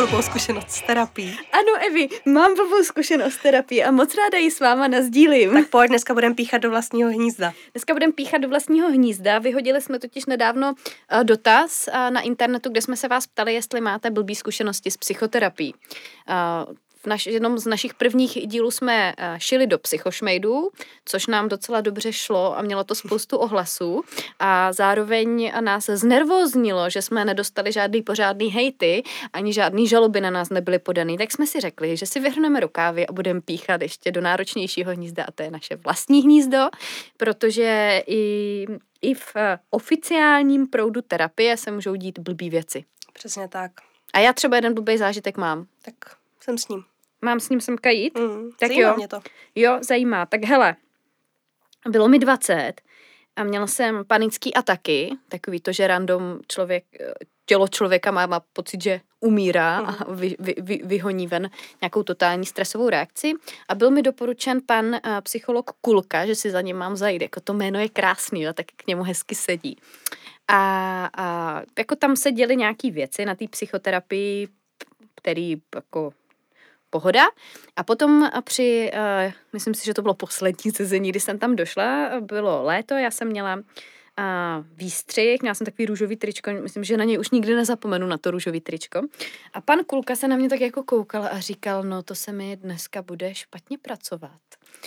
blbou zkušenost s terapií. Ano, Evi, mám blbou zkušenost s terapií a moc ráda ji s váma nasdílím. Tak pojď, dneska budeme píchat do vlastního hnízda. Dneska budeme píchat do vlastního hnízda. Vyhodili jsme totiž nedávno dotaz na internetu, kde jsme se vás ptali, jestli máte blbý zkušenosti s psychoterapií. V jednom z našich prvních dílů jsme šili do psychošmejdů, což nám docela dobře šlo a mělo to spoustu ohlasů a zároveň nás znervóznilo, že jsme nedostali žádný pořádný hejty, ani žádný žaloby na nás nebyly podaný, tak jsme si řekli, že si vyhrneme rukávy a budeme píchat ještě do náročnějšího hnízda a to je naše vlastní hnízdo, protože i v oficiálním proudu terapie se můžou dít blbý věci. Přesně tak. A já třeba jeden blbý zážitek mám. Tak jsem s ním. Mám s ním semka jít? Tak zajímá jo. mě to. Jo, zajímá. Tak hele, bylo mi 20 a měla jsem panický ataky, takový to, že random tělo člověka má pocit, že umírá a vyhoní ven nějakou totální stresovou reakci. A byl mi doporučen pan psycholog Kulka, že si za ním mám zajít. Jako to jméno je krásný, jo, tak k němu hezky sedí. A jako tam se děly nějaký věci na té psychoterapii, který jako pohoda. A potom myslím si, že to bylo poslední sezení, kdy jsem tam došla, bylo léto, já jsem měla výstřih, měla jsem takový růžový tričko, myslím, že na něj už nikdy nezapomenu, na to růžový tričko. A pan Kulka se na mě tak jako koukal a říkal, no to se mi dneska bude špatně pracovat.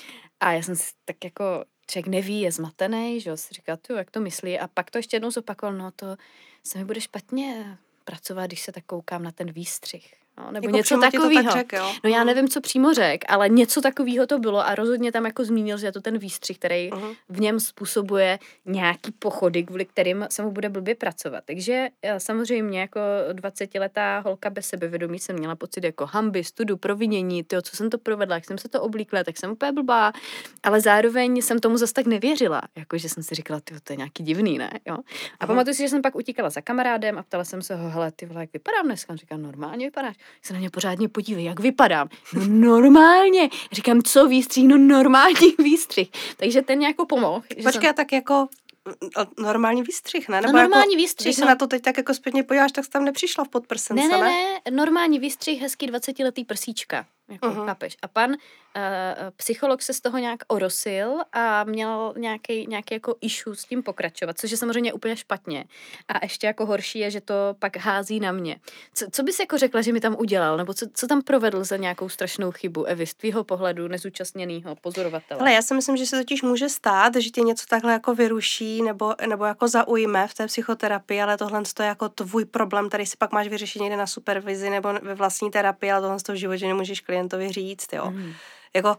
A já jsem si tak jako, člověk neví, je zmatený, že jo, si říkal, jak to myslí. A pak to ještě jednou zopakoval, no to se mi bude špatně pracovat, když se tak koukám na ten výstřih. No, nebo jako něco takového. Tak no já nevím, co přímo řek, ale něco takového to bylo a rozhodně tam jako zmínil, že je to ten výstřih, který v něm způsobuje nějaký pochody, kvůli kterým se mu bude blbě pracovat. Takže samozřejmě jako 20letá holka bez sebevědomí jsem měla pocit jako hanby, studu, provinění, tyjo, co jsem to provedla, jak jsem se to oblíkla, tak jsem úplně blbá, ale zároveň jsem tomu zas tak nevěřila, jakože jsem si říkala, tyjo, to je nějaký divný, ne? Jo? A pamatuju si, že jsem pak utíkala za kamarádem a ptala jsem se ho, hele, ty vole, jak vypadám dneska? On říká, normálně vypadáš. Se na mě pořádně podívej, jak vypadám. No normálně. Říkám, co výstřih? No normální výstřih. Takže ten jako pomohl. Počkej, tak jako normální výstřih, ne? Nebo normální jako, výstřih. Když se na to teď tak jako zpětně podíváš, tak jsi tam nepřišla v podprsence, ne? Ne, normální výstřih, hezký 20letý prsíčka. Jako, chápeš. A pan psycholog se z toho nějak orosil a měl nějaký jako issue s tím pokračovat, což je samozřejmě úplně špatně. A ještě jako horší je, že to pak hází na mě. Co bys jako řekla, že mi tam udělal? Nebo co tam provedl za nějakou strašnou chybu, Evi, z tvýho pohledu nezúčastněného pozorovatele? Ale já si myslím, že se totiž může stát, že tě něco takhle jako vyruší nebo jako zaujme v té psychoterapii, ale tohle je jako tvůj problém, který si pak máš vyřešit někde na supervizi nebo ve vlastní terapii, ale tohle v životě nemůžeš klientovi říct, jo. Jako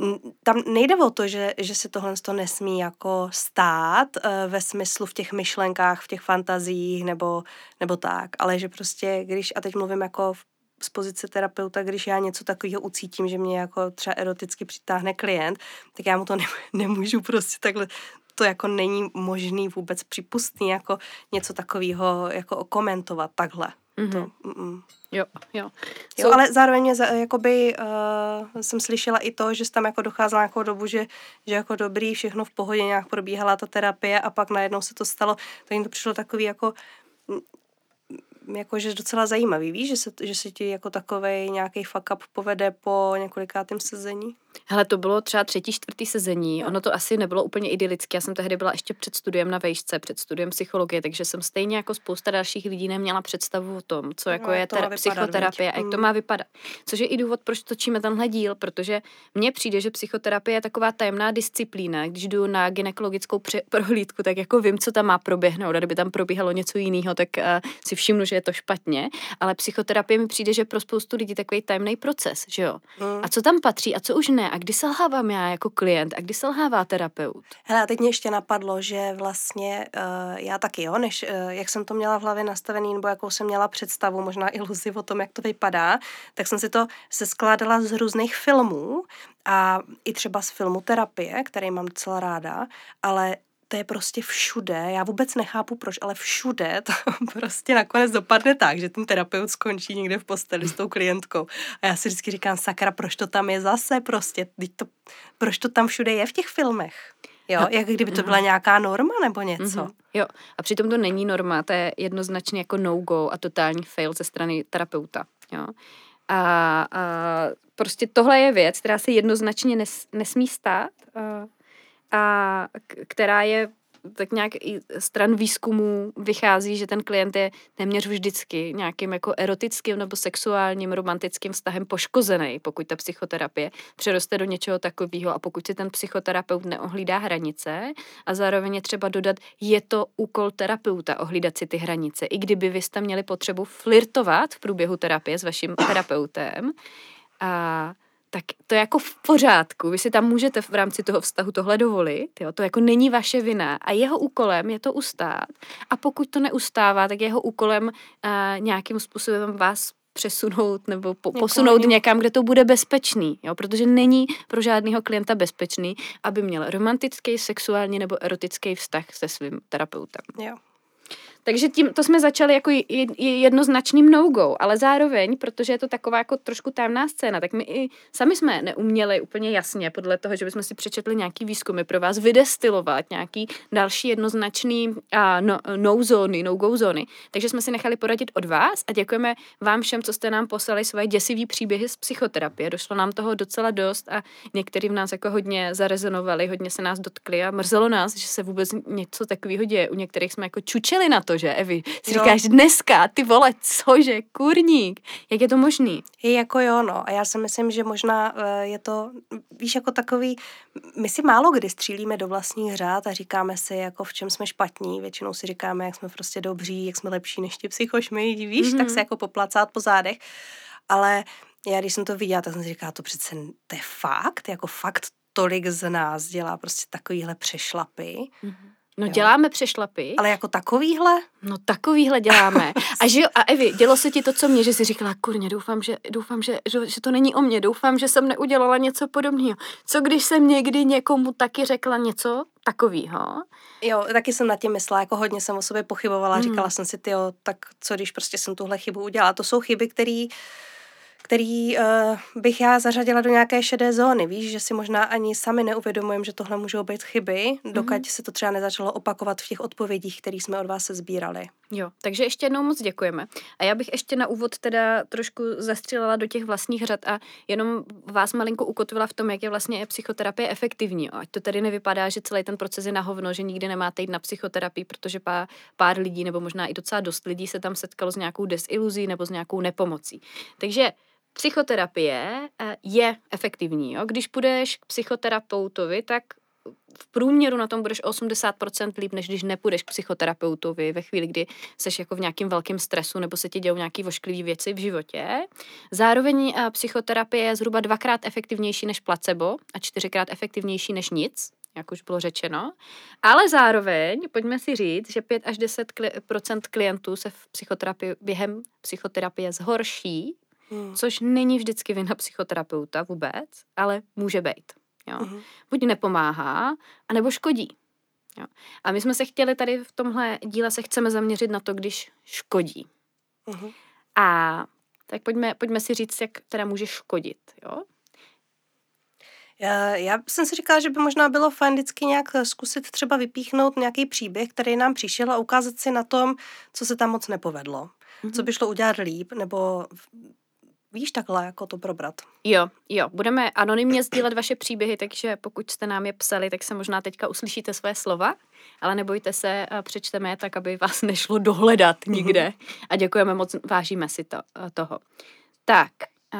tam nejde o to, že se tohle nesmí jako stát ve smyslu v těch myšlenkách, v těch fantaziích nebo tak, ale že prostě, když, a teď mluvím jako z pozice terapeuta, když já něco takového ucítím, že mě jako třeba eroticky přitáhne klient, tak já mu to nemůžu prostě takhle, to jako není možný vůbec připustný jako něco takového jako komentovat takhle. Jo. Jo, ale zároveň jsem slyšela i to, že jsi tam jako docházela nějakou dobu, že jako dobrý, všechno v pohodě, nějak probíhala ta terapie a pak najednou se to stalo, to jim to přišlo takový jakože docela zajímavý, víš, že se ti jako takovej nějaký fuck up povede po několikátém sezení? Hele, to bylo třeba 3., 4. sezení, ono to asi nebylo úplně idylické, já jsem tehdy byla ještě před studiem na vejšce, před studiem psychologie, takže jsem stejně jako spousta dalších lidí neměla představu o tom, co jako je psychoterapie a jak to má vypadat. Což je i důvod, proč točíme tenhle díl, protože mně přijde, že psychoterapie je taková tajemná disciplína, když jdu na gynekologickou prohlídku, tak jako vím, co tam má proběhnout, a kdyby tam probíhalo něco jiného, tak si všimnu, že je to špatně, ale psychoterapie mi přijde, že pro spoustu lidí takový tajemný proces, že jo. A co tam patří a co už ne? A kdy selhávám já jako klient a kdy selhává terapeut? Hele, a teď mě ještě napadlo, že vlastně já taky, jo, než jak jsem to měla v hlavě nastavený, nebo jakou jsem měla představu, možná iluzi o tom, jak to vypadá, tak jsem si to skládala z různých filmů a i třeba z filmu Terapie, který mám docela ráda, ale to je prostě všude, já vůbec nechápu proč, ale všude to prostě nakonec dopadne tak, že ten terapeut skončí někde v posteli s tou klientkou. A já si vždycky říkám, sakra, proč to tam je zase prostě, proč to tam všude je v těch filmech? Jo, jak kdyby to byla nějaká norma nebo něco. Jo, a přitom to není norma, to je jednoznačně jako no-go a totální fail ze strany terapeuta. Jo. A prostě tohle je věc, která se jednoznačně nesmí stát a která je tak nějak i stran výzkumu vychází, že ten klient je téměř vždycky nějakým jako erotickým nebo sexuálním, romantickým vztahem poškozený, pokud ta psychoterapie přeroste do něčeho takového a pokud si ten psychoterapeut neohlídá hranice a zároveň je třeba dodat, je to úkol terapeuta ohlídat si ty hranice. I kdyby vy jste měli potřebu flirtovat v průběhu terapie s vaším terapeutem, tak to je jako v pořádku. Vy si tam můžete v rámci toho vztahu tohle dovolit, jo? To jako není vaše vina a jeho úkolem je to ustát. A pokud to neustává, tak jeho úkolem nějakým způsobem vás přesunout nebo posunout někam, kde to bude bezpečný, jo? Protože není pro žádného klienta bezpečný, aby měl romantický, sexuální nebo erotický vztah se svým terapeutem. Jo. Takže to jsme začali jako jednoznačným no-go, ale zároveň, protože je to taková jako trošku tajemná scéna, tak my i sami jsme neuměli úplně jasně podle toho, že bychom si přečetli nějaký výzkumy pro vás vydestilovat nějaký další jednoznačný no-go zóny. Takže jsme si nechali poradit od vás a děkujeme vám všem, co jste nám poslali svoje děsivý příběhy z psychoterapie. Došlo nám toho docela dost a některý v nás jako hodně zarezonovali, hodně se nás dotkli a mrzelo nás, že se vůbec něco takového děje. U některých jsme jako čučeli na to, že Evi, si říkáš dneska, ty vole, cože, kurník, jak je to možný? Je jako jo, no, a já si myslím, že možná je to, víš, jako takový, my si málo kdy střílíme do vlastních řád a říkáme si, jako v čem jsme špatní, většinou si říkáme, jak jsme prostě dobří, jak jsme lepší než ti psychošmejdi, víš, tak se jako poplacát po zádech, ale já když jsem to viděla, tak jsem si říkala, to přece, to je fakt, jako fakt tolik z nás dělá prostě takovýhle přešlapy. No děláme přešlapy. Ale jako takovýhle? No takovýhle děláme. A Evi, dělo se ti to, co mě, že jsi říkala, kurně, doufám, že to není o mně, doufám, že jsem neudělala něco podobného. Co když jsem někdy někomu taky řekla něco takovýho? Jo, taky jsem nad tím myslela, jako hodně jsem o sobě pochybovala, říkala jsem si, tyjo, tak co když prostě jsem tuhle chybu udělala. To jsou chyby, který bych já zařadila do nějaké šedé zóny, víš, že si možná ani sami neuvědomujeme, že tohle můžou být chyby, dokud se to třeba nezačalo opakovat v těch odpovědích, které jsme od vás sbírali. Jo, takže ještě jednou moc děkujeme. A já bych ještě na úvod teda trošku zastřelila do těch vlastních řad a jenom vás malinko ukotvila v tom, jak je vlastně psychoterapie efektivní. Ať to tady nevypadá, že celý ten proces je na hovno, že nikdy nemáte jít na psychoterapii, protože pár lidí, nebo možná i docela dost lidí se tam setkalo s nějakou desiluzí nebo s nějakou nepomocí. Takže psychoterapie je efektivní. Jo? Když půjdeš k psychoterapeutovi, tak v průměru na tom budeš 80% líp, než když nepůjdeš k psychoterapeutovi ve chvíli, kdy seš jako v nějakém velkém stresu nebo se ti dějou nějaké ošklivé věci v životě. Zároveň psychoterapie je zhruba 2x efektivnější než placebo a 4x efektivnější než nic, jak už bylo řečeno. Ale zároveň, pojďme si říct, že 5 až 10% klientů se v psychoterapii během psychoterapie zhorší, což není vždycky vina psychoterapeuta vůbec, ale může být. Jo. Buď nepomáhá, anebo škodí. Jo. A my jsme se chtěli tady v tomhle díle se chceme zaměřit na to, když škodí. A tak pojďme si říct, jak teda může škodit. Jo. Já jsem si říkala, že by možná bylo fajn vždycky nějak zkusit třeba vypíchnout nějaký příběh, který nám přišel a ukázat si na tom, co se tam moc nepovedlo. Co by šlo udělat líp, nebo víš, takhle, jako to probrat. Jo, budeme anonymně sdílet vaše příběhy, takže pokud jste nám je psali, tak se možná teďka uslyšíte své slova, ale nebojte se, přečteme je tak, aby vás nešlo dohledat nikde. A děkujeme moc, vážíme si toho. Tak,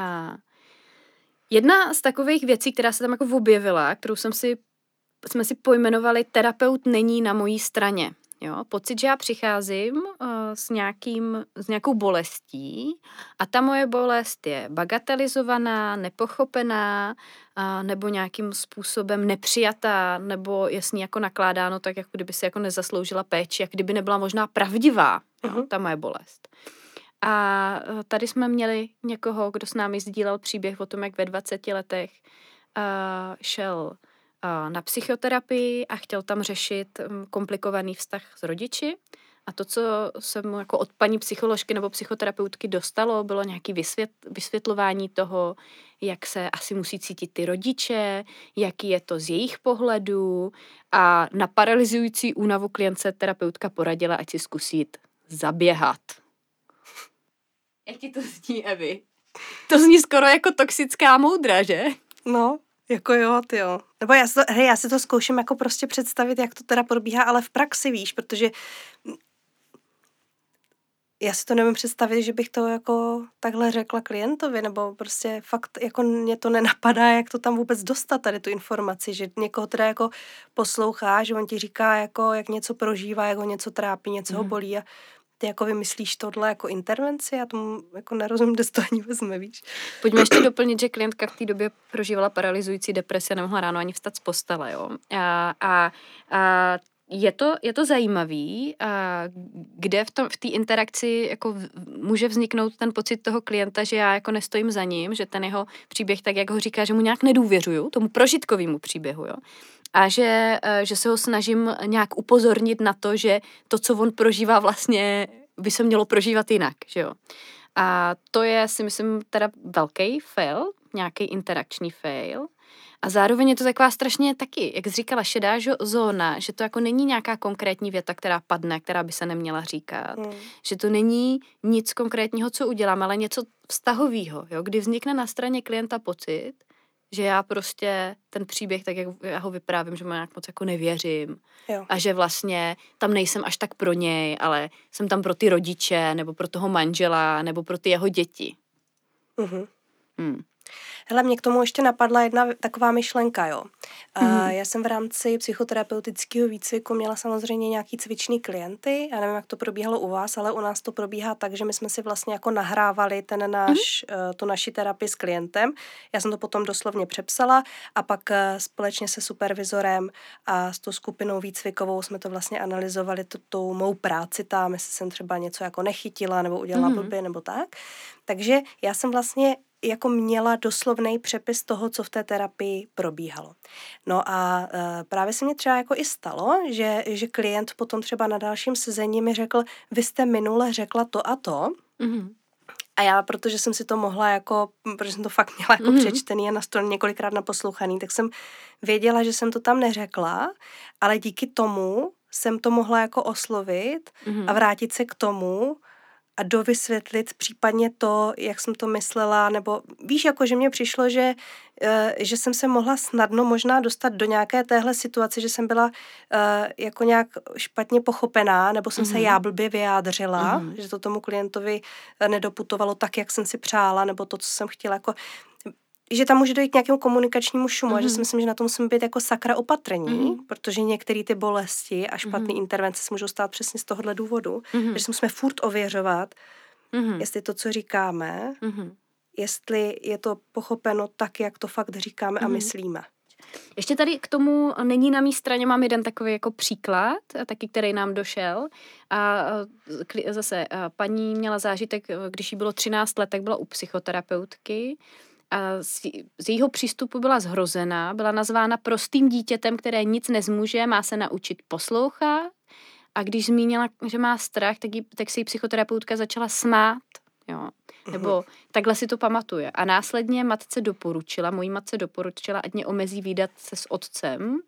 jedna z takových věcí, která se tam jako objevila, kterou jsme si pojmenovali terapeut není na mojí straně. Jo, pocit, že já přicházím s nějakou bolestí a ta moje bolest je bagatelizovaná, nepochopená nebo nějakým způsobem nepřijatá nebo je s ní jako nakládáno tak, jako kdyby si jako nezasloužila péči, jak kdyby nebyla možná pravdivá, ta moje bolest. A tady jsme měli někoho, kdo s námi sdílel příběh o tom, jak ve 20 letech šel na psychoterapii a chtěl tam řešit komplikovaný vztah s rodiči. A to, co se mu jako od paní psycholožky nebo psychoterapeutky dostalo, bylo nějaké vysvětlování toho, jak se asi musí cítit ty rodiče, jaký je to z jejich pohledu a na paralyzující únavu klientce terapeutka poradila, ať si zkusí zaběhat. Jak ti to zní, Evi? To zní skoro jako toxická moudra, že? No, jako jo, tyjo. Nebo já si to zkouším jako prostě představit, jak to teda probíhá, ale v praxi, víš, protože já si to nevím představit, že bych to jako takhle řekla klientovi, nebo prostě fakt jako mě to nenapadá, jak to tam vůbec dostat, tady tu informaci, že někoho teda jako poslouchá, že on ti říká, jako jak něco prožívá, jak ho něco trápí, něco ho bolí a ty jako vymyslíš tohle jako intervenci, já tomu jako nerozumím, kde se to ani vezme, víš. Pojďme ještě doplnit, že klientka v té době prožívala paralyzující depresi a nemohla ráno ani vstat z postele, jo. A je to zajímavý, kde v té interakci jako může vzniknout ten pocit toho klienta, že já jako nestojím za ním, že ten jeho příběh, tak jak ho říká, že mu nějak nedůvěřuju, tomu prožitkovému příběhu, jo. A že se ho snažím nějak upozornit na to, že to, co on prožívá, vlastně by se mělo prožívat jinak, že jo. A to je, si myslím, teda velký fail, nějaký interakční fail. A zároveň je to taková strašně taky, jak jsi říkala, šedá zóna, že to jako není nějaká konkrétní věta, která padne, která by se neměla říkat. Že to není nic konkrétního, co udělám, ale něco vztahového, jo, kdy vznikne na straně klienta pocit, že já prostě ten příběh, tak jak já ho vyprávím, že mu nějak moc jako nevěřím. Jo. A že vlastně tam nejsem až tak pro něj, ale jsem tam pro ty rodiče, nebo pro toho manžela, nebo pro ty jeho děti. Hele, mě k tomu ještě napadla jedna taková myšlenka, jo. Já jsem v rámci psychoterapeutického výcviku měla samozřejmě nějaký cvičný klienty, já nevím, jak to probíhalo u vás, ale u nás to probíhá tak, že my jsme si vlastně jako nahrávali tu naši terapii s klientem. Já jsem to potom doslovně přepsala a pak společně se supervizorem a s tou skupinou výcvikovou jsme to vlastně analyzovali, tou mou práci tam, jestli jsem třeba něco jako nechytila nebo udělala blbě nebo tak. Takže já jsem vlastně jako měla doslovný přepis toho, co v té terapii probíhalo. No a právě se mi třeba jako i stalo, že klient potom třeba na dalším sezení mi řekl, vy jste minule řekla to a to. A já, protože jsem si to mohla jako, protože jsem to fakt měla jako přečtený a na stole několikrát naposlouchaný, tak jsem věděla, že jsem to tam neřekla, ale díky tomu jsem to mohla jako oslovit a vrátit se k tomu, a dovysvětlit případně to, jak jsem to myslela, nebo víš, jako že mně přišlo, že jsem se mohla snadno možná dostat do nějaké téhle situace, že jsem byla jako nějak špatně pochopená, nebo jsem se já blbě vyjádřila, že to tomu klientovi nedoputovalo tak, jak jsem si přála, nebo to, co jsem chtěla, jako že tam může dojít k nějakému komunikačnímu šumu a že si myslím, že na to musíme být jako sakra opatrní, protože některé ty bolesti a špatné intervence se můžou stát přesně z tohohle důvodu, že si musíme furt ověřovat, jestli to, co říkáme, jestli je to pochopeno tak, jak to fakt říkáme a myslíme. Ještě tady k tomu není na mý straně, mám jeden takový jako příklad, taky který nám došel. A zase paní měla zážitek, když jí bylo 13 let, tak byla u psychoterapeutky. A z jejího přístupu byla zhrozená, byla nazvána prostým dítětem, které nic nezmůže, má se naučit poslouchat. A když zmínila, že má strach, tak si jí psychoterapeutka začala smát. Jo. Nebo takhle si to pamatuje. A následně mojí matce doporučila, ať mě omezí vídat se s otcem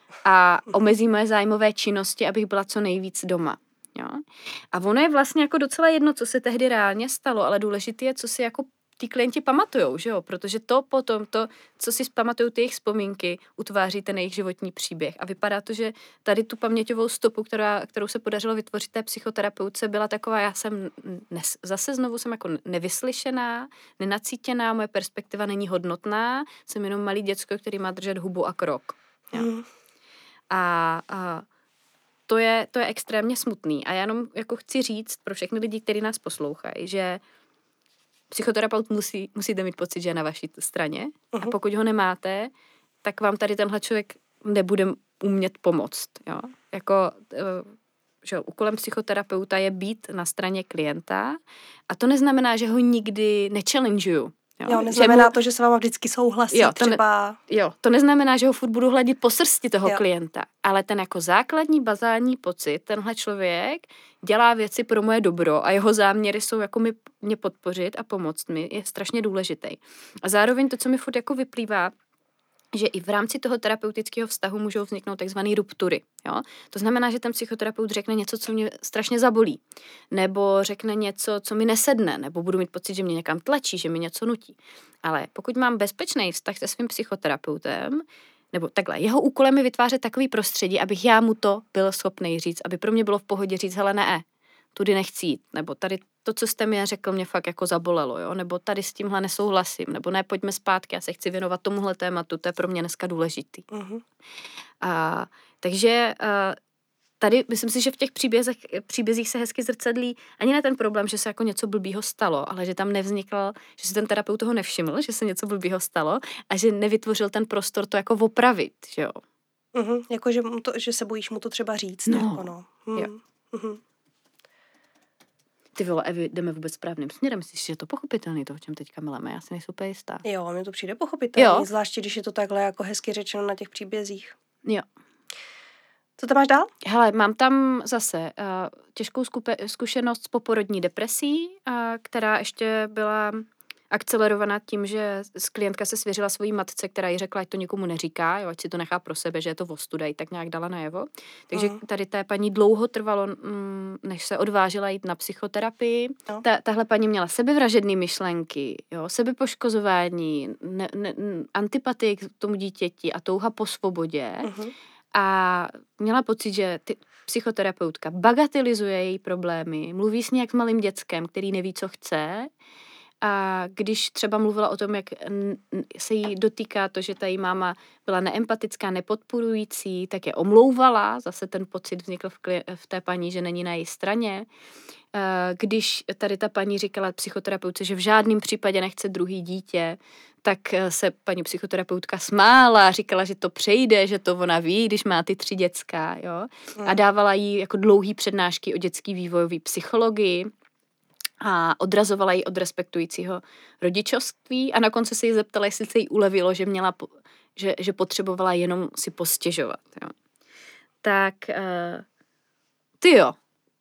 a omezí moje zájmové činnosti, abych byla co nejvíc doma. Jo. A ono je vlastně jako docela jedno, co se tehdy reálně stalo, ale důležité je, co si jako ty klienti pamatujou, že jo? Protože to potom, co si pamatujou ty jejich vzpomínky, utváří ten jejich životní příběh. A vypadá to, že tady tu paměťovou stopu, kterou se podařilo vytvořit té psychoterapeutce, byla taková, zase znovu jsem jako nevyslyšená, nenacítěná, moje perspektiva není hodnotná, jsem jenom malý děcko, který má držet hubu a krok. Jo? A to je extrémně smutný. A já jenom jako chci říct pro všechny lidi, kteří nás poslouchají, že psychoterapeut musíte mít pocit, že je na vaší straně a pokud ho nemáte, tak vám tady tenhle člověk nebude umět pomoct. Jo? Jako, že úkolem psychoterapeuta je být na straně klienta a to neznamená, že ho nikdy nechallenguju. Jo, neznamená to, že se vám vždycky souhlasí třeba. To neznamená, že ho furt budu hladit po srsti toho klienta, ale ten jako základní bazální pocit, tenhle člověk dělá věci pro moje dobro a jeho záměry jsou jako mě podpořit a pomoct mi, je strašně důležitý. A zároveň to, co mi furt jako vyplývá, že i v rámci toho terapeutického vztahu můžou vzniknout takzvané ruptury. Jo? To znamená, že ten psychoterapeut řekne něco, co mě strašně zabolí, nebo řekne něco, co mi nesedne, nebo budu mít pocit, že mě někam tlačí, že mi něco nutí. Ale pokud mám bezpečný vztah se svým psychoterapeutem, nebo takhle, jeho úkolem je vytvářet takový prostředí, abych já mu to byl schopný říct, aby pro mě bylo v pohodě říct, hele ne, tudy nechci jít, nebo tady to, co jste mi řekl, mě fakt jako zabolelo, jo? Nebo tady s tímhle nesouhlasím, nebo ne, pojďme zpátky, já se chci věnovat tomuhle tématu, to je pro mě dneska důležitý. Mhm. Takže tady myslím si, že v těch příbězích se hezky zrcadlí ani ne ten problém, že se jako něco blbýho stalo, ale že tam nevznikl, že si ten terapeut toho nevšiml, že se něco blbýho stalo a že nevytvořil ten prostor to jako opravit, že jo. Jako, že se bojíš mu to třeba říct. No. Jako no. Jo. Ty vole, Evi, jdeme vůbec správným směrem. Myslíš, že je to pochopitelný, to, o čem teďka mileme? Já si nejsem úplně jistá. Jo, mně to přijde pochopitelný, zvláště když je to takhle jako hezky řečeno na těch příbězích. Jo. Co tam máš dál? Hele, mám tam zase těžkou zkušenost s poporodní depresí, která ještě byla akcelerovaná tím, že klientka se svěřila svojí matce, která jí řekla, ať to nikomu neříká, jo, ať si to nechá pro sebe, že je to ostuda, jí tak nějak dala najevo. Takže tady té paní dlouho trvalo, než se odvážila jít na psychoterapii. No. Tahle paní měla sebevražedné myšlenky, jo, sebepoškozování, antipatii k tomu dítěti a touha po svobodě. A měla pocit, že psychoterapeutka bagatelizuje její problémy, mluví s ní jak s malým dětskem, který neví, co chce. A když třeba mluvila o tom, jak se jí dotýká to, že ta její máma byla neempatická, nepodporující, tak je omlouvala. Zase ten pocit vznikl v té paní, že není na její straně. Když tady ta paní říkala psychoterapeutce, že v žádném případě nechce druhý dítě, tak se paní psychoterapeutka smála, říkala, že to přejde, že to ona ví, když má ty 3 děcka, jo. A dávala jí jako dlouhý přednášky o dětský vývojový psychologii a odrazovala ji od respektujícího rodičovství a na konci se jí zeptala, jestli se jí ulevilo, že potřebovala jenom si postěžovat, jo. Tak tyjo.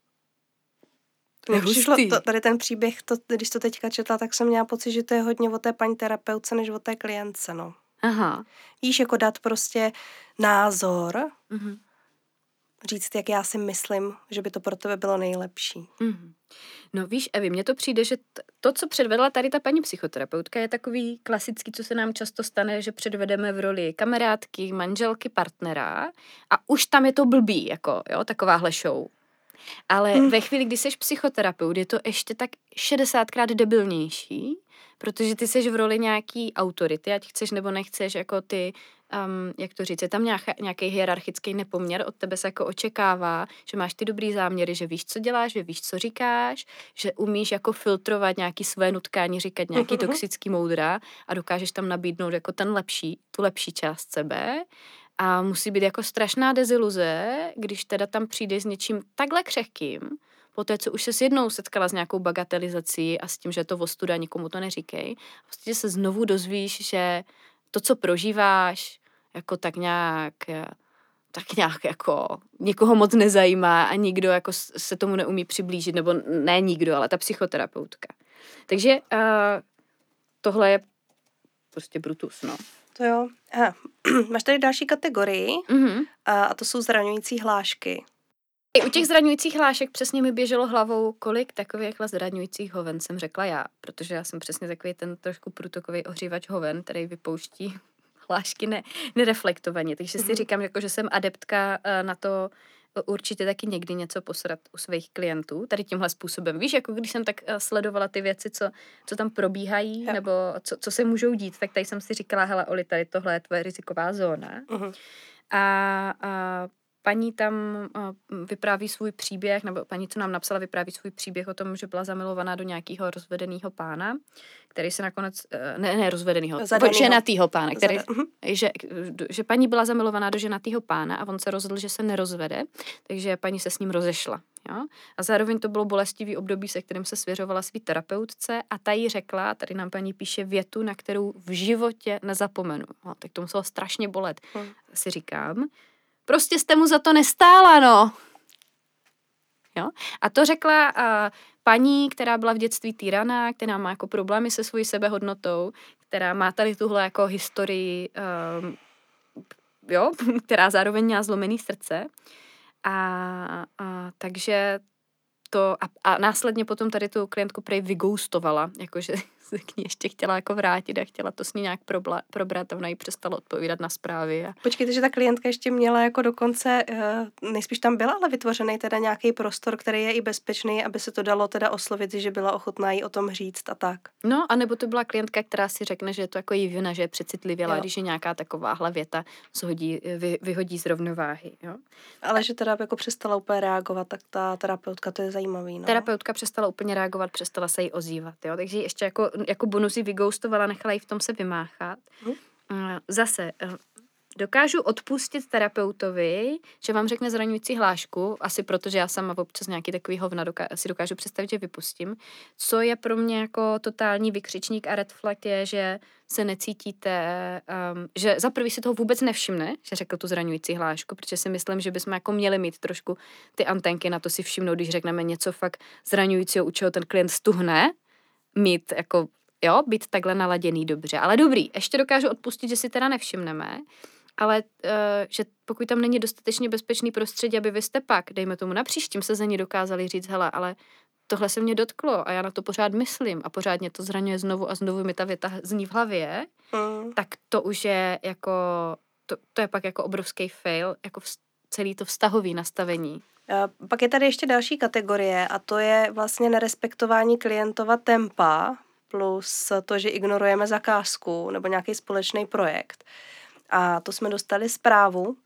Tady ten příběh, když to teďka četla, tak jsem měla pocit, že to je hodně o té paní terapeutce, než o té klientce, no. Aha. Víš, jako dát prostě názor, říct, jak já si myslím, že by to pro tebe bylo nejlepší. No víš, Evi, mně to přijde, že to, co předvedla tady ta paní psychoterapeutka, je takový klasický, co se nám často stane, že předvedeme v roli kamarádky, manželky, partnera a už tam je to blbý, jako, jo, takováhle show. Ale ve chvíli, kdy jsi psychoterapeut, je to ještě tak 60krát debilnější, protože ty jsi v roli nějaký autority, ať chceš nebo nechceš, jako ty, jak to říct, je tam nějaký hierarchický nepoměr, od tebe se jako očekává, že máš ty dobrý záměry, že víš, co děláš, že víš, co říkáš, že umíš jako filtrovat nějaký své nutkání, říkat nějaký toxický moudra a dokážeš tam nabídnout jako tu lepší část sebe. A musí být jako strašná deziluze, když teda tam přijdeš s něčím takhle křehkým, poté, co už se jednou setkala s nějakou bagatelizací a s tím, že je to ostuda, nikomu to neříkej, vlastně se znovu dozvíš, že to, co prožíváš, jako tak nějak jako někoho moc nezajímá a nikdo jako se tomu neumí přiblížit, nebo ne nikdo, ale ta psychoterapeutka. Takže tohle je prostě brutus, no. To jo. Máš tady další kategorii a to jsou zraňující hlášky. U těch zraňujících hlášek přesně mi běželo hlavou, kolik takovýchhle zraňujících hoven jsem řekla já, protože já jsem přesně takový ten trošku průtokový ohřívač hoven, který vypouští hlášky nereflektovaně. Takže si říkám, jako, že jsem adeptka na to určitě taky někdy něco posrat u svých klientů, tady tímhle způsobem. Víš, jako když jsem tak sledovala ty věci, co tam probíhají, nebo co se můžou dít, tak tady jsem si říkala, hele Oli, tady tohle je tvoje riziková zóna. A paní tam vypráví svůj příběh, nebo paní, co nám napsala, vypráví svůj příběh o tom, že byla zamilovaná do nějakého rozvedeného pána, který se nakonec, ženatýho pána, který, že paní byla zamilovaná do ženatýho pána a on se rozhodl, že se nerozvede, takže paní se s ním rozešla. Jo? A zároveň to bylo bolestivý období, se kterým se svěřovala svý terapeutce a ta jí řekla, tady nám paní píše větu, na kterou v životě nezapomenu. No, tak to muselo strašně bolet, si říkám. Prostě jste mu za to nestála, no. Jo? A to řekla paní, která byla v dětství týraná, která má jako problémy se svojí sebehodnotou, která má tady tuhle jako historii, jo, která zároveň měla zlomený srdce. A takže a následně potom tady tu klientku prej vygoustovala, jakože se k ní ještě chtěla jako vrátit a chtěla to s ní nějak probrat a ona jí přestala odpovídat na zprávy. Počkejte, že ta klientka ještě měla jako dokonce, nejspíš tam byla ale vytvořený teda nějaký prostor, který je i bezpečný, aby se to dalo teda oslovit, že byla ochotná jí o tom říct a tak. No, anebo to byla klientka, která si řekne, že je to jako jí vina, že je přecitlivěla, když je nějaká takováhle věta vyhodí z rovnováhy, jo. Ale že teda jako přestala úplně reagovat, tak ta terapeutka, to je zajímavý, no. Terapeutka přestala úplně reagovat, přestala se jí ozývat, jo. Takže ještě jako bonus ji vygoustovala, nechala jí v tom se vymáchat. Zase dokážu odpustit terapeutovi, že vám řekne zraňující hlášku, asi protože já sama občas nějaký takový hovna si dokážu představit, že vypustím. Co je pro mě jako totální vykřičník a red flag je, že se necítíte, že za prvý si toho vůbec nevšimne, že řekl tu zraňující hlášku, protože si myslím, že bychom jako měli mít trošku ty antenky na to si všimnout, když řekneme něco fakt zraňujícího, u čeho ten klient stuhne, mít jako, jo, být takhle naladěný dobře. Ale dobrý, ještě dokážu odpustit, že si teda nevšimneme, ale že pokud tam není dostatečně bezpečný prostředí, aby vy jste pak, dejme tomu na příštím sezení dokázali říct, hele, ale tohle se mě dotklo a já na to pořád myslím a pořád mě to zraňuje znovu a znovu mi ta věta zní v hlavě, tak to už je jako, to je pak jako obrovský fail, jako celý to vztahový nastavení. Pak je tady ještě další kategorie a to je vlastně nerespektování klientova tempa plus to, že ignorujeme zakázku nebo nějaký společný projekt. A to jsme dostali zprávu,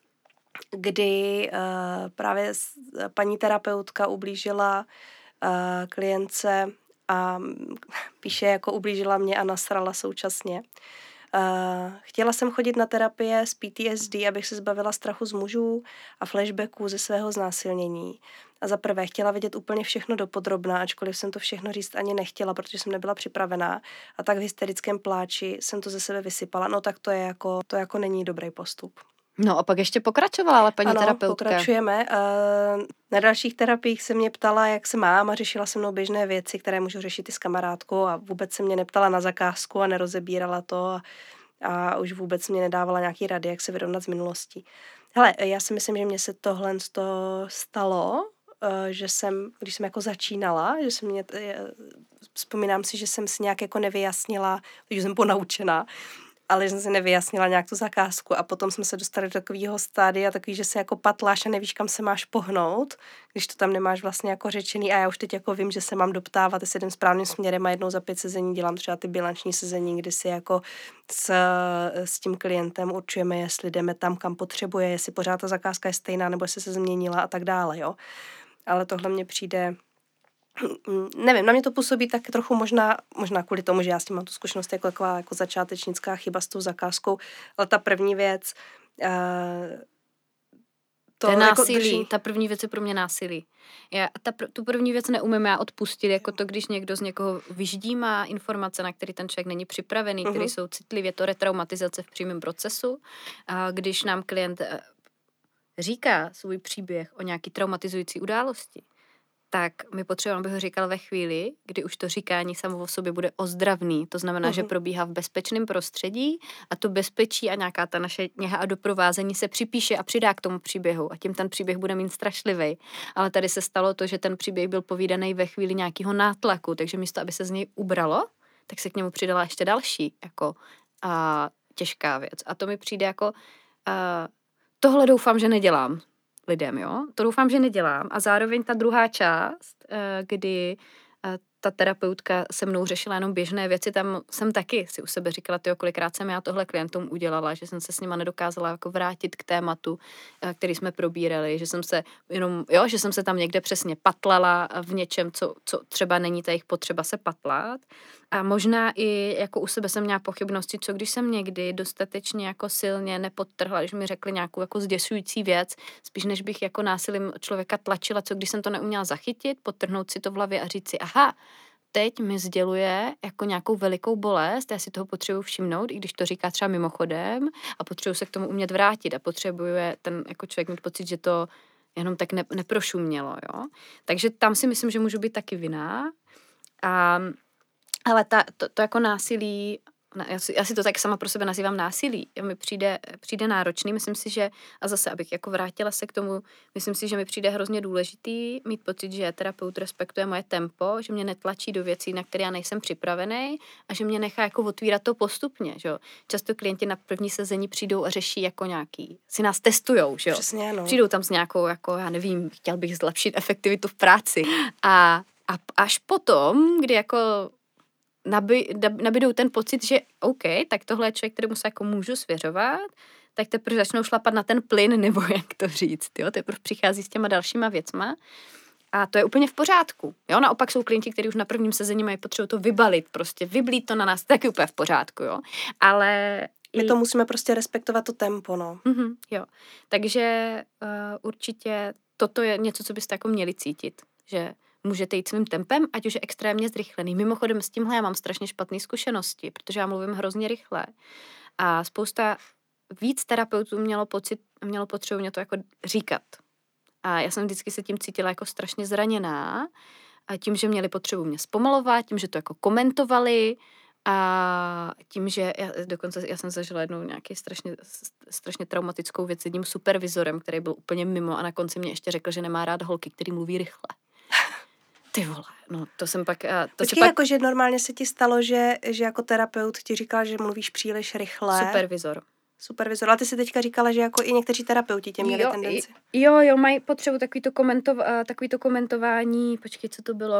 kdy právě paní terapeutka ublížila klientce a píše, jako ublížila mě a nasrala současně. Chtěla jsem chodit na terapie s PTSD, abych se zbavila strachu z mužů a flashbacků ze svého znásilnění. A za prvé chtěla vidět úplně všechno dopodrobna, ačkoliv jsem to všechno říct ani nechtěla, protože jsem nebyla připravená. A tak v hysterickém pláči jsem to ze sebe vysypala. No tak to jako není dobrý postup. No a pak ještě pokračovala, ale paní terapeutka. Pokračujeme. Na dalších terapiích se mě ptala, jak se mám a řešila se mnou běžné věci, které můžu řešit i s kamarádkou a vůbec se mě neptala na zakázku a nerozebírala to a už vůbec mě nedávala nějaký rady, jak se vyrovnat s minulostí. Hele, já si myslím, že mně se tohle stalo, že když jsem jako začínala, vzpomínám si, že jsem si nějak jako nevyjasnila, že jsem ponaučená, ale jsem si nevyjasnila nějak tu zakázku a potom jsme se dostali do takového stádia, takový, že se jako patláš a nevíš, kam se máš pohnout, když to tam nemáš vlastně jako řečený a já už teď jako vím, že se mám doptávat, jestli jdem správným směrem a jednou za 5 sezení dělám třeba ty bilanční sezení, kdy si jako s tím klientem určujeme, jestli jdeme tam, kam potřebuje, jestli pořád ta zakázka je stejná, nebo jestli se změnila a tak dále, jo. Ale tohle mně přijde, nevím, na mě to působí tak trochu možná kvůli tomu, že já s tím mám tu zkušenost jako taková jako začátečnická chyba s tou zakázkou, ale ta první věc to je násilí, ta první věc je pro mě násilí. Tu první věc neumím já odpustit, jako to, když někdo z někoho vyždímá informace, na který ten člověk není připravený, které jsou citlivě, to retraumatizace v přímém procesu. A když nám klient říká svůj příběh o nějaký traumatizující události, tak my potřebujeme, aby ho říkal ve chvíli, kdy už to říkání samo o sobě bude ozdravný. To znamená, že probíhá v bezpečném prostředí a to bezpečí a nějaká ta naše něha a doprovázení se připíše a přidá k tomu příběhu a tím ten příběh bude mít strašlivý. Ale tady se stalo to, že ten příběh byl povídaný ve chvíli nějakého nátlaku, takže místo, aby se z něj ubralo, tak se k němu přidala ještě další jako těžká věc. A to mi přijde jako tohle doufám, že nedělám lidem, jo? To doufám, že nedělám. A zároveň ta druhá část, kdy ta terapeutka se mnou řešila jenom běžné věci, tam jsem taky si u sebe říkala, kolikrát jsem já tohle klientům udělala, že jsem se s nima nedokázala jako vrátit k tématu, který jsme probírali, že jsem se že jsem se tam někde přesně patlala v něčem, co třeba není ta jejich potřeba se patlat. A možná i jako u sebe jsem měla pochybnosti, co když jsem někdy dostatečně jako silně nepodtrhla, když mi řekli nějakou jako zděsující věc, spíš než bych jako násilím člověka tlačila, co když jsem to neuměla zachytit, podtrhnout si to v hlavě a říct si, aha, teď mi sděluje jako nějakou velikou bolest, já si toho potřebuji všimnout, i když to říká třeba mimochodem a potřebuji se k tomu umět vrátit a potřebuje ten jako člověk mít pocit, že to jenom tak neprošumělo, jo. Takže tam si myslím, že můžu být taky vinná. Ale to jako násilí já si to tak sama pro sebe nazývám násilí. Mi přijde náročný, myslím si, že, a zase, abych jako vrátila se k tomu, myslím si, že mi přijde hrozně důležitý mít pocit, že terapeut respektuje moje tempo, že mě netlačí do věcí, na které já nejsem připravený a že mě nechá jako otvírat to postupně, že jo. Často klienti na první sezení přijdou a řeší jako nějaký, si nás testujou, že jo. Přesně, no. Přijdou tam s nějakou, jako já nevím, chtěl bych zlepšit efektivitu v práci a až potom, kdy jako nabídou ten pocit, že OK, tak tohle je člověk, kterému se jako můžu svěřovat, tak teprve začnou šlapat na ten plyn, nebo jak to říct, jo, teprve přichází s těma dalšíma věcma a to je úplně v pořádku, jo, naopak jsou klienti, kteří už na prvním sezení mají potřebu to vybalit, prostě vyblít to na nás, taky úplně v pořádku, jo, ale my to musíme prostě respektovat to tempo, no. Jo, takže určitě toto je něco, co byste jako měli cítit, že můžete jít svým tempem, ať už je extrémně zrychlený. Mimochodem s tímhle já mám strašně špatné zkušenosti, protože já mluvím hrozně rychle. A spousta víc terapeutů mělo potřebu mě to jako říkat. A já jsem vždycky se tím cítila jako strašně zraněná. A tím, že měli potřebu mě zpomalovat, tím, že to jako komentovali a tím, že já jsem zažila jednou nějaký strašně traumatickou věc s jedním supervizorem, který byl úplně mimo a na konci mě ještě řekl, že nemá rád holky, který mluví rychle. Ty vole, no to jsem pak... Počkej, jakože normálně se ti stalo, že jako terapeut ti říkal, že mluvíš příliš rychle. Supervizor, ale ty si teďka říkala, že jako i někteří terapeuti tě měli tendenci. Jo, mají potřebu takovýto komentování, počkej, co to bylo...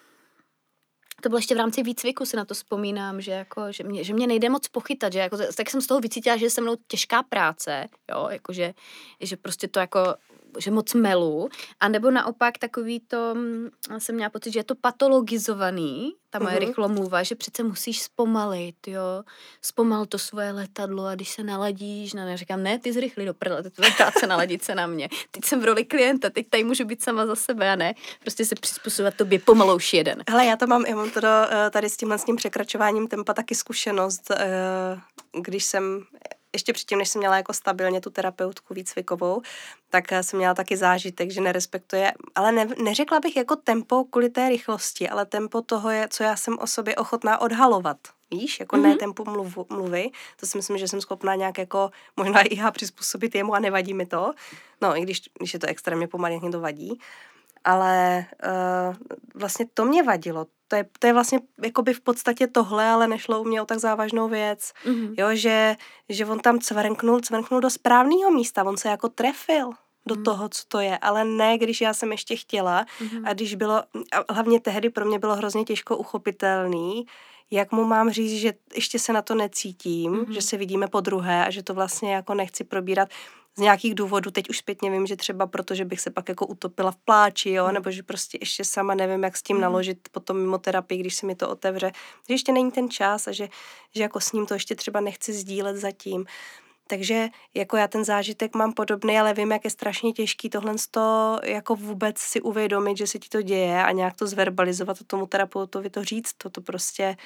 To bylo ještě v rámci výcviku, si na to vzpomínám, že mě nejde moc pochytat, že jako, tak jsem z toho vycítila, že je se mnou těžká práce, jo, jakože, že prostě to jako, že moc melu, a nebo naopak takový to, jsem měla pocit, že je to patologizovaný, ta moje rychlomluva, že přece musíš zpomalit, jo, zpomal to svoje letadlo a když se naladíš, říkám, ne, ty zrychli do prdele, to je práce naladit se na mě, teď jsem v roli klienta, teď tady můžu být sama za sebe a ne, prostě se přizpůsobovat tobě pomalouš jeden. Hele, já mám to tady s tím překračováním tempa taky zkušenost, když jsem ještě předtím, než jsem měla jako stabilně tu terapeutku výcvikovou, tak jsem měla taky zážitek, že nerespektuje, ale neřekla bych jako tempo kvůli té rychlosti, ale tempo toho je, co já jsem o sobě ochotná odhalovat. Víš, jako ne tempo mluvy, to si myslím, že jsem schopná nějak jako možná i já přizpůsobit jemu a nevadí mi to. No, i když je to extrémně pomalý, mě to vadí. Ale vlastně to mě vadilo. To je vlastně jakoby v podstatě tohle, ale nešlo u mě o tak závažnou věc. Jo, že on tam cvrknul do správného místa, on se jako trefil do toho, co to je, ale ne, když já jsem ještě chtěla a když bylo, a hlavně tehdy pro mě bylo hrozně těžko uchopitelný, jak mu mám říct, že ještě se na to necítím, že se vidíme podruhé a že to vlastně jako nechci probírat z nějakých důvodů. Teď už zpětně vím, že třeba protože bych se pak jako utopila v pláči, jo, nebo že prostě ještě sama nevím, jak s tím naložit potom mimo terapii, když se mi to otevře, že ještě není ten čas a že jako s ním to ještě třeba nechci sdílet zatím. Takže jako já ten zážitek mám podobný, ale vím, jak je strašně těžký tohle jako vůbec si uvědomit, že se ti to děje a nějak to zverbalizovat a tomu terapeutovi to říct. To prostě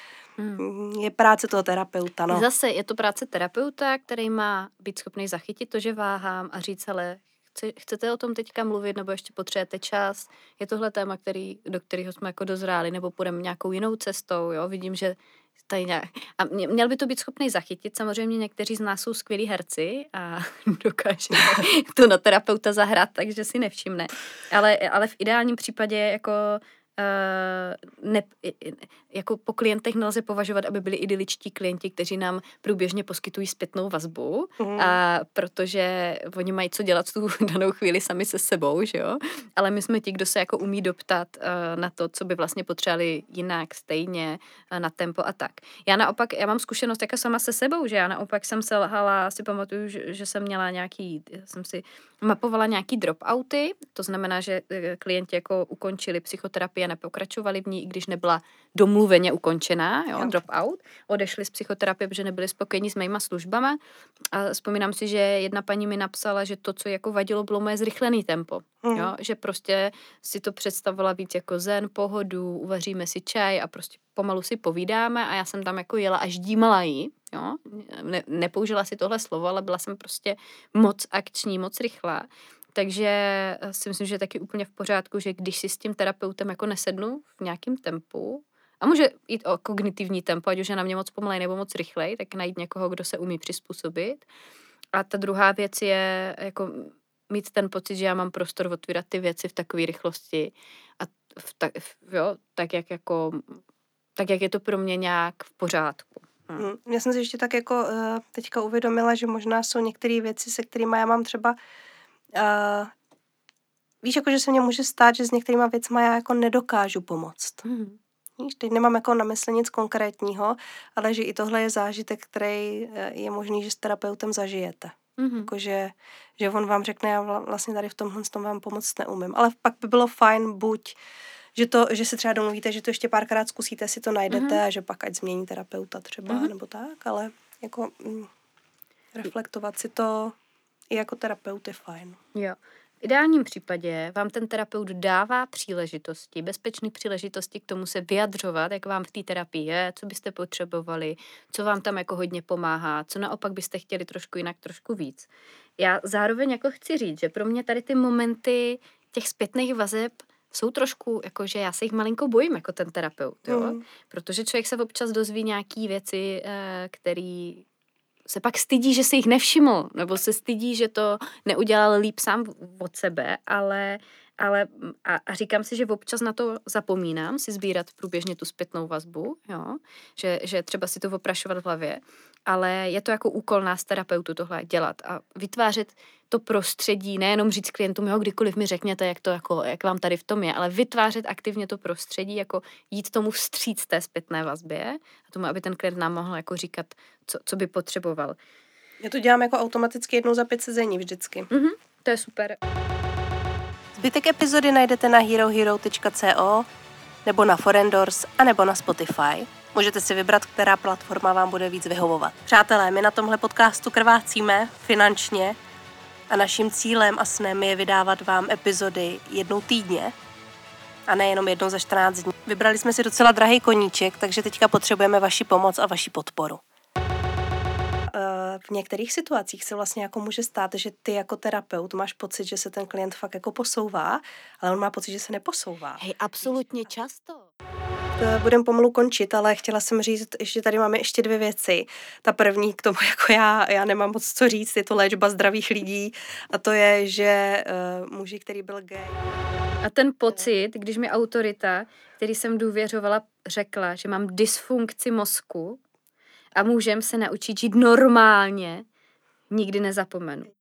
je práce toho terapeuta. No. Zase je to práce terapeuta, který má být schopný zachytit to, že váhám a říct, ale chcete o tom teďka mluvit, nebo ještě potřebujete čas? Je tohle téma, do kterého jsme jako dozráli, nebo půjdeme nějakou jinou cestou, jo? Vidím, že tady nějak... A měl by to být schopný zachytit. Samozřejmě někteří z nás jsou skvělí herci a dokáže to na terapeuta zahrát, takže si nevšimne. Ale v ideálním případě jako po klientech nelze považovat, aby byli idyličtí klienti, kteří nám průběžně poskytují zpětnou vazbu, protože oni mají co dělat v tu danou chvíli sami se sebou, že jo? Ale my jsme ti, kdo se jako umí doptat na to, co by vlastně potřebovali jinak, stejně, na tempo a tak. Já mám zkušenost jako sama se sebou, že já naopak jsem selhala, si pamatuju, že jsem měla jsem si mapovala nějaký dropouty, to znamená, že klienti jako ukončili psychoterapii a nepokračovali v ní, i když nebyla domluveně ukončená, jo, dropout, odešli z psychoterapie, protože nebyli spokojení s mýma službama a vzpomínám si, že jedna paní mi napsala, že to, co jako vadilo, bylo moje zrychlený tempo, jo, že prostě si to představovala víc jako zen, pohodu, uvaříme si čaj a prostě pomalu si povídáme a já jsem tam jako jela až dímala jí, jo, nepoužila si tohle slovo, ale byla jsem prostě moc akční, moc rychlá. Takže si myslím, že je taky úplně v pořádku, že když si s tím terapeutem jako nesednu v nějakém tempu A může jít o kognitivní tempo, ať už je na mě moc pomalej nebo moc rychlej, tak najít někoho, kdo se umí přizpůsobit. A ta druhá věc je jako mít ten pocit, že já mám prostor otvírat ty věci v takové rychlosti a tak jak je to pro mě nějak v pořádku. Já jsem si ještě tak jako teďka uvědomila, že možná jsou některé věci, se kterými já mám třeba víš, jako že se mně může stát, že s některýma věcma já jako nedokážu pomoct. Víš, teď nemám jako na mysli nic konkrétního, ale že i tohle je zážitek, který je možný, že s terapeutem zažijete. Jako, že on vám řekne, já vlastně tady v tomhle tom vám pomoct neumím. Ale pak by bylo fajn buď, že se třeba domluvíte, že to ještě párkrát zkusíte, si to najdete a že pak ať změní terapeuta třeba, nebo tak, ale jako reflektovat si to i jako terapeut je fajn. Jo. V ideálním případě vám ten terapeut dává příležitosti, bezpečné příležitosti k tomu se vyjadřovat, jak vám v té terapii je, co byste potřebovali, co vám tam jako hodně pomáhá, co naopak byste chtěli trošku jinak, trošku víc. Já zároveň jako chci říct, že pro mě tady ty momenty těch zpětných vazeb jsou trošku, jakože já se jich malinko bojím jako ten terapeut, jo? Protože člověk se občas dozví nějaký věci, který se pak stydí, že se jich nevšiml, nebo se stydí, že to neudělal líp sám od sebe, ale říkám si, že občas na to zapomínám, si sbírat průběžně tu zpětnou vazbu, jo? Že třeba si to oprašovat v hlavě, ale je to jako úkol nás terapeutů tohle dělat a vytvářet to prostředí, nejenom říct klientům, jo, kdykoliv mi řekněte, jak vám tady v tom je, ale vytvářet aktivně to prostředí, jako jít tomu vstříc té zpětné vazbě a tomu, aby ten klient nám mohl jako říkat, co by potřeboval. Já to dělám jako automaticky 1 za 5 sezení vždycky. To je super. Zbytek epizody najdete na herohero.co nebo na Forendors a nebo na Spotify. Můžete si vybrat, která platforma vám bude víc vyhovovat. Přátelé, my na tomhle podcastu krvácíme finančně a naším cílem a snem je vydávat vám epizody 1 týdně a nejenom 1 za 14 dní. Vybrali jsme si docela drahý koníček, takže teďka potřebujeme vaši pomoc a vaši podporu. V některých situacích se vlastně jako může stát, že ty jako terapeut máš pocit, že se ten klient fakt jako posouvá, ale on má pocit, že se neposouvá. Hej, absolutně často. Budem pomalu končit, ale chtěla jsem říct, že tady máme ještě 2 věci. Ta první k tomu, jako já nemám moc co říct, je to léčba zdravých lidí a to je, že muži, který byl gay. A ten pocit, když mi autorita, který jsem důvěřovala, řekla, že mám dysfunkci mozku a můžem se naučit žít normálně, nikdy nezapomenu.